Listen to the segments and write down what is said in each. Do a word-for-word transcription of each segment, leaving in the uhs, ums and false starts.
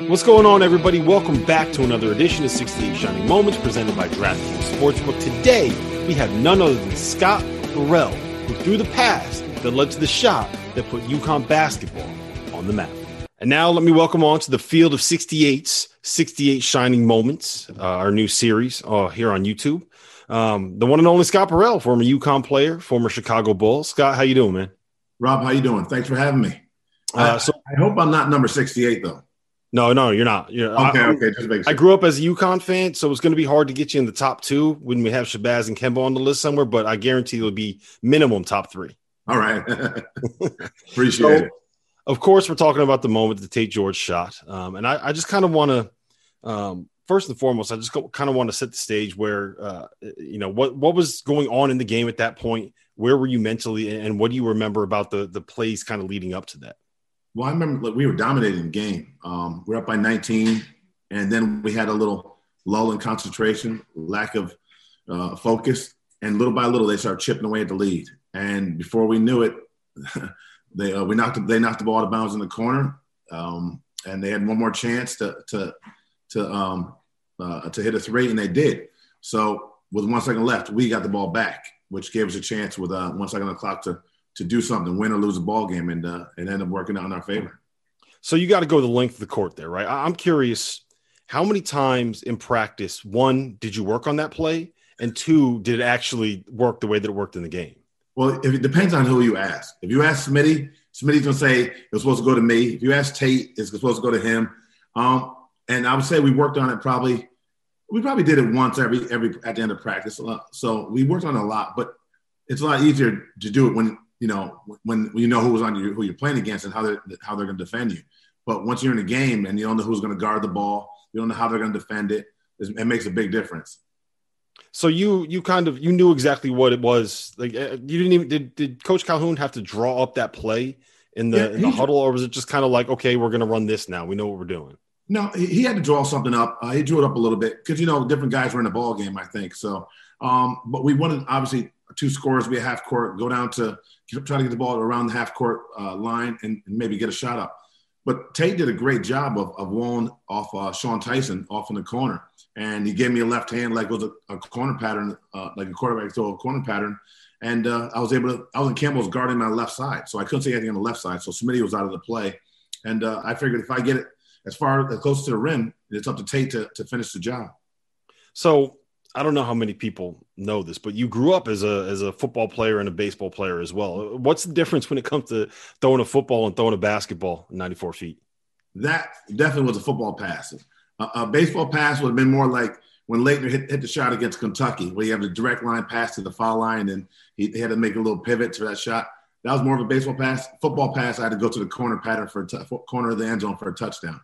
What's going on, everybody? Welcome back to another edition of sixty-eight Shining Moments presented by DraftKings Sportsbook. Today, we have none other than Scott Burrell, who threw the pass that led to the shot that put UConn basketball on the map. And now let me welcome on to the field of sixty-eight's sixty-eight Shining Moments, uh, our new series uh, here on YouTube. Um, the one and only Scott Burrell, former UConn player, former Chicago Bull. Scott, how you doing, man? Rob, how you doing? Thanks for having me. Uh, I, so, I hope I'm not number sixty-eight, though. No, no, you're not. You're, okay, I, okay. Just make sure. I grew up as a UConn fan, so it's going to be hard to get you in the top two when we have Shabazz and Kemba on the list somewhere, but I guarantee it'll be minimum top three. All right. Appreciate so, it. Of course, we're talking about the moment that Tate George shot. Um, and I, I just kind of want to, um, first and foremost, I just kind of want to set the stage where, uh, you know, what, what was going on in the game at that point? Where were you mentally, and what do you remember about the, the plays kind of leading up to that? Well, I remember look, we were dominating the game. Um, we were up by nineteen, and then we had a little lull in concentration, lack of uh, focus, and little by little they started chipping away at the lead. And before we knew it, they uh, we knocked they knocked the ball out of bounds in the corner, um, and they had one more chance to to to um, uh, to hit a three, and they did. So with one second left, we got the ball back, which gave us a chance with uh, one second on the clock to. to do something, win or lose a ball game, and uh, it ended up working out in our favor. So you got to go the length of the court there, right? I'm curious, how many times in practice, one, did you work on that play? And two, did it actually work the way that it worked in the game? Well, if it depends on who you ask. If you ask Smitty, Smitty's going to say it was supposed to go to me. If you ask Tate, it's supposed to go to him. Um, and I would say we worked on it probably, we probably did it once every, every at the end of practice. So we worked on it a lot, but it's a lot easier to do it when, you know, when you know who was on you, who you're playing against and how they're, how they're going to defend you. But once you're in a game and you don't know who's going to guard the ball, you don't know how they're going to defend it, it makes a big difference. So you you kind of you knew exactly what it was. Like you didn't even did, did Coach Calhoun have to draw up that play in the, yeah, in the huddle, or was it just kind of like, okay, we're going to run this now, we know what we're doing? No, he had to draw something up. Uh, he drew it up a little bit because, you know, different guys were in the ball game, I think. So, um, but we wanted obviously two scores, be a half court, go down to try to get the ball around the half court uh, line and, and maybe get a shot up. But Tate did a great job of, of walling off uh, Sean Tyson off in the corner. And he gave me a left hand like it was a, a corner pattern, uh, like a quarterback throw a corner pattern. And uh, I was able to – I was in Campbell's guarding my left side. So I couldn't see anything on the left side. So Smitty was out of the play. And uh, I figured if I get it as far as close to the rim, it's up to Tate to, to finish the job. So – I don't know how many people know this, but you grew up as a as a football player and a baseball player as well. What's the difference when it comes to throwing a football and throwing a basketball ninety-four feet? That definitely was a football pass. A, a baseball pass would have been more like when Leitner hit, hit the shot against Kentucky, where you have the direct line pass to the foul line, and he, he had to make a little pivot to that shot. That was more of a baseball pass. Football pass, I had to go to the corner pattern for a t- corner of the end zone for a touchdown.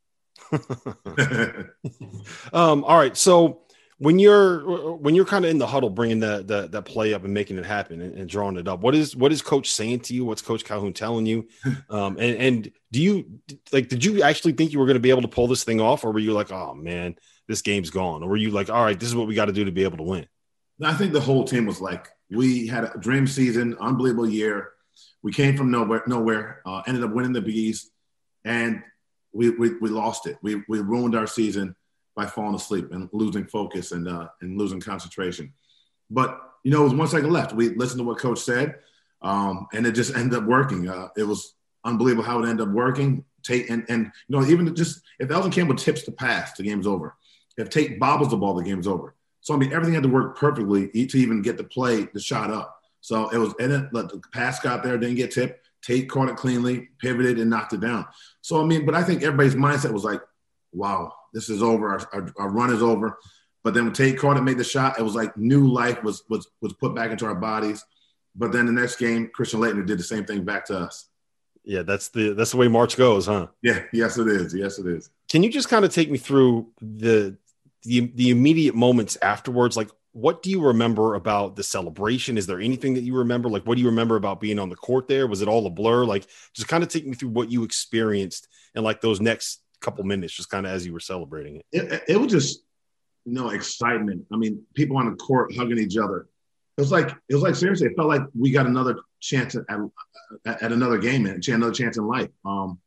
um, all right, so. When you're when you're kind of in the huddle, bringing that that, that play up and making it happen and, and drawing it up, what is what is Coach saying to you? What's Coach Calhoun telling you? Um, and, and do you like? Did you actually think you were going to be able to pull this thing off, or were you like, oh man, this game's gone? Or were you like, all right, this is what we got to do to be able to win? I think the whole team was like, we had a dream season, unbelievable year. We came from nowhere, nowhere, uh, ended up winning the Big East, and we we, we lost it. We we ruined our season by falling asleep and losing focus and uh, and losing concentration. But, you know, it was one second left. We listened to what Coach said, um, and it just ended up working. Uh, it was unbelievable how it ended up working. Tate and, and you know, even just if Elgin Campbell tips the pass, the game's over. If Tate bobbles the ball, the game's over. So, I mean, everything had to work perfectly to even get the play, the shot up. So it was – and it, the pass got there, didn't get tipped. Tate caught it cleanly, pivoted, and knocked it down. So, I mean, but I think everybody's mindset was like, wow, this is over. Our, our, our run is over. But then when Tate caught it, made the shot, it was like new life was was was put back into our bodies. But then the next game, Christian Laettner did the same thing back to us. Yeah, that's the that's the way March goes, huh? Yeah, yes it is. Yes it is. Can you just kind of take me through the the the immediate moments afterwards? Like, what do you remember about the celebration? Is there anything that you remember? Like, what do you remember about being on the court there? Was it all a blur? Like, just kind of take me through what you experienced and like those next couple minutes, just kind of as you were celebrating it. It, it was just, you know, excitement. I mean, people on the court hugging each other. It was like, it was like, seriously, it felt like we got another chance at, at, at another game and another chance in life. Um,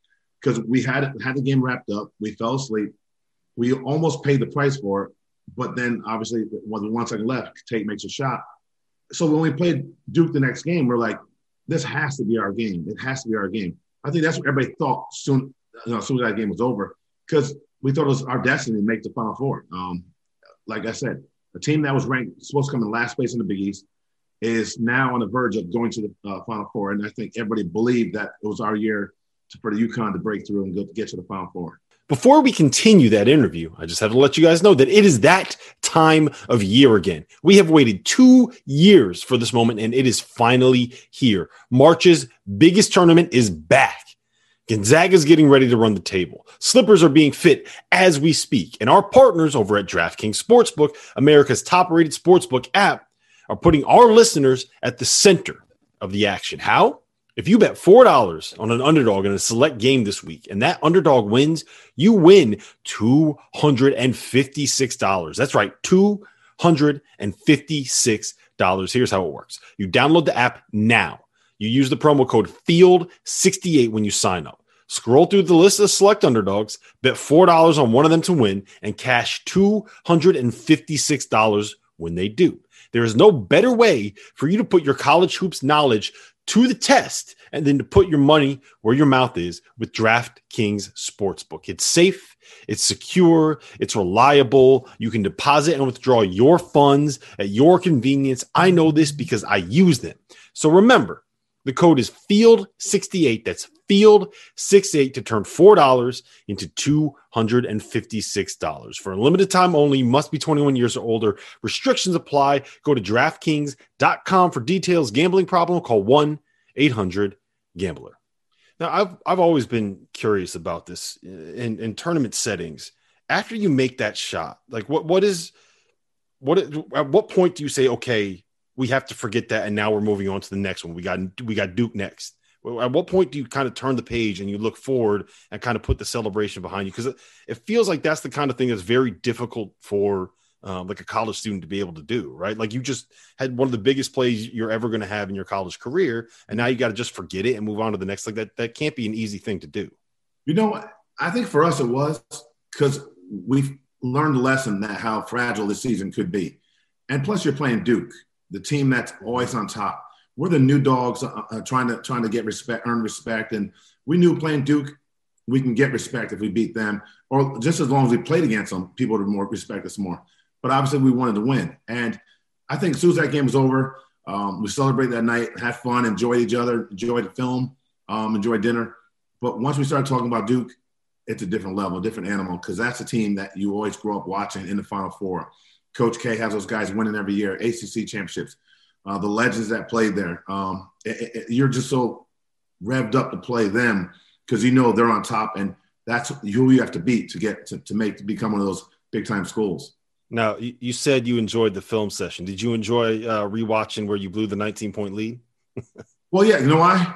because we had had the game wrapped up. We fell asleep. We almost paid the price for it, but then obviously when one second left, Tate makes a shot. So when we played Duke the next game, we're like, this has to be our game. It has to be our game. I think that's what everybody thought soon, you know, as soon as that game was over, because we thought it was our destiny to make the Final Four. Um, like I said, a team that was ranked supposed to come in last place in the Big East is now on the verge of going to the uh, Final Four, and I think everybody believed that it was our year to, for the UConn to break through and go, get to the Final Four. Before we continue that interview, I just have to let you guys know that it is that time of year again. We have waited two years for this moment, and it is finally here. March's biggest tournament is back. Gonzaga is getting ready to run the table. Slippers are being fit as we speak, and our partners over at DraftKings Sportsbook, America's top-rated sportsbook app, are putting our listeners at the center of the action. How? If you bet four dollars on an underdog in a select game this week and that underdog wins, you win two hundred fifty-six dollars. That's right, two hundred fifty-six dollars. Here's how it works. You download the app now. You use the promo code field sixty-eight when you sign up. Scroll through the list of select underdogs, bet four dollars on one of them to win, and cash two hundred fifty-six dollars when they do. There is no better way for you to put your college hoops knowledge to the test and then to put your money where your mouth is with DraftKings Sportsbook. It's safe, it's secure, it's reliable. You can deposit and withdraw your funds at your convenience. I know this because I use them. So remember, the code is field sixty-eight. That's field sixty-eight to turn four dollars into two hundred fifty-six dollars. For a limited time only, you must be twenty-one years or older. Restrictions apply. Go to DraftKings dot com for details. Gambling problem? Call one eight hundred gambler. Now, I've I've always been curious about this in, in tournament settings. After you make that shot, like what what is what at what point do you say, okay, we have to forget that, and now we're moving on to the next one? We got we got Duke next. At what point do you kind of turn the page and you look forward and kind of put the celebration behind you? Because it, it feels like that's the kind of thing that's very difficult for um, like a college student to be able to do, right? Like you just had one of the biggest plays you're ever going to have in your college career, and now you got to just forget it and move on to the next. Like that, that can't be an easy thing to do. You know what? I think for us it was, because we've learned a lesson that how fragile this season could be. And plus you're playing Duke, the team that's always on top. We're the new dogs uh, uh, trying to trying to get respect, earn respect. And we knew playing Duke, we can get respect if we beat them, or just as long as we played against them, people would more respect us more. But obviously we wanted to win. And I think as soon as that game was over, um, we celebrated that night, had fun, enjoyed each other, enjoyed the film, um, enjoyed dinner. But once we started talking about Duke, it's a different level, a different animal, because that's a team that you always grow up watching in the Final Four. Coach K has those guys winning every year, A C C championships. Uh, the legends that played there, um, it, it, you're just so revved up to play them because you know they're on top, and that's who you have to beat to get to, to make to become one of those big time schools. Now, you, you said you enjoyed the film session. Did you enjoy uh, rewatching where you blew the nineteen point lead? Well, yeah, you know why?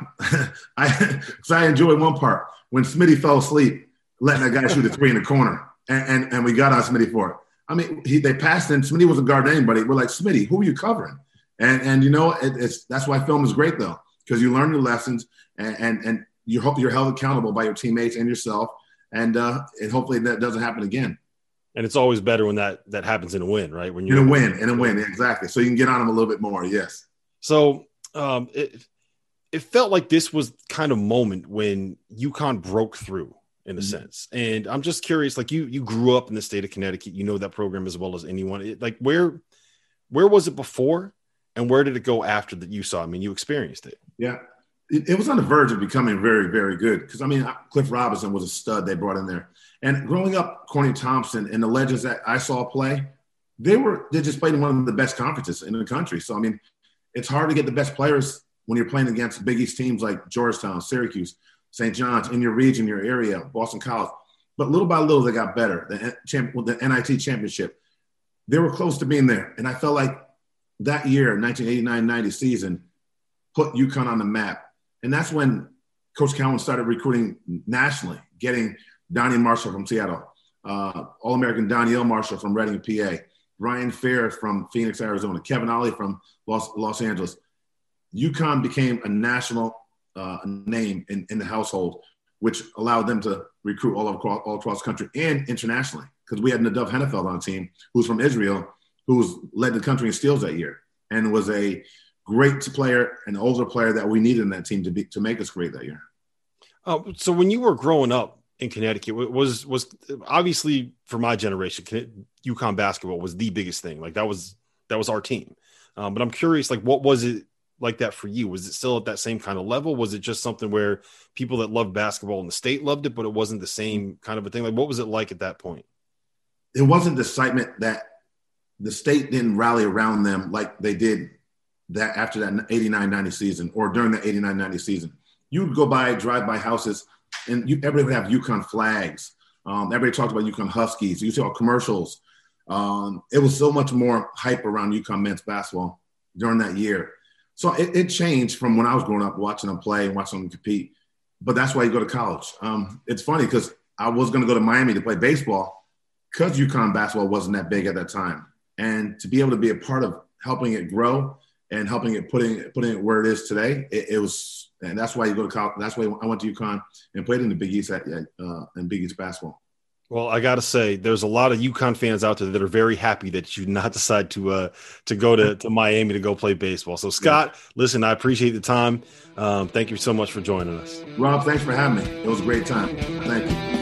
I because I enjoyed one part when Smitty fell asleep, letting that guy shoot a three in the corner, and and, and we got on Smitty for it. I mean, he, they passed in. Smitty wasn't guarding anybody. We're like, Smitty, who are you covering? And, and you know, it, it's that's why film is great, though, because you learn your lessons and, and, and you hope you're held accountable by your teammates and yourself. And, uh, and hopefully that doesn't happen again. And it's always better when that, that happens in a win, right? When you're in a win, in a win. Exactly. So you can get on them a little bit more. Yes. So um, it, it felt like this was kind of moment when UConn broke through in a mm-hmm. sense. And I'm just curious, like you, you grew up in the state of Connecticut, you know that program as well as anyone. It, like where, where was it before? And where did it go after that you saw? I mean, you experienced it. Yeah. It, it was on the verge of becoming very, very good. Because, I mean, Cliff Robinson was a stud they brought in there. And growing up, Corny Thompson and the legends that I saw play, they were – they just played in one of the best conferences in the country. So, I mean, it's hard to get the best players when you're playing against Big East teams like Georgetown, Syracuse, Saint John's, in your region, your area, Boston College. But little by little, they got better. The, champ, the N I T championship, they were close to being there. And I felt like that year, nineteen eighty-nine ninety season, put UConn on the map. And that's when Coach Cowan started recruiting nationally, getting Donnie Marshall from Seattle, uh, All-American Doniel Marshall from Reading, P A, Ryan Fair from Phoenix, Arizona, Kevin Ollie from Los, Los Angeles. UConn became a national uh, name in, in the household which allowed them to recruit all across, all across the country and internationally. Because we had Nadav Hennefeld on the team, who's from Israel, who's led the country in steals that year and was a great player, an older player that we needed in that team to be to make us great that year. Uh, so when you were growing up in Connecticut, was was obviously for my generation, UConn basketball was the biggest thing. Like that was that was our team. Um, but I'm curious, like what was it like that for you? Was it still at that same kind of level? Was it just something where people that loved basketball in the state loved it, but it wasn't the same kind of a thing? Like what was it like at that point? It wasn't the excitement that the state didn't rally around them like they did that after that eighty-nine ninety season or during the eighty-nine ninety season. You would go by, drive by houses, and you, everybody would have UConn flags. Um, everybody talked about UConn Huskies. You saw commercials. Um, it was so much more hype around UConn men's basketball during that year. So it, it changed from when I was growing up watching them play and watching them compete. But that's why you go to college. Um, it's funny because I was going to go to Miami to play baseball because UConn basketball wasn't that big at that time. And to be able to be a part of helping it grow and helping it, putting, putting it where it is today, it, it was, and that's why you go to college. That's why I went to UConn and played in the Big East at, uh, in Big East basketball. Well, I got to say, there's a lot of UConn fans out there that are very happy that you did not decide to uh, to go to, to Miami to go play baseball. So, Scott, listen, I appreciate the time. Um, thank you so much for joining us. Rob, thanks for having me. It was a great time. Thank you.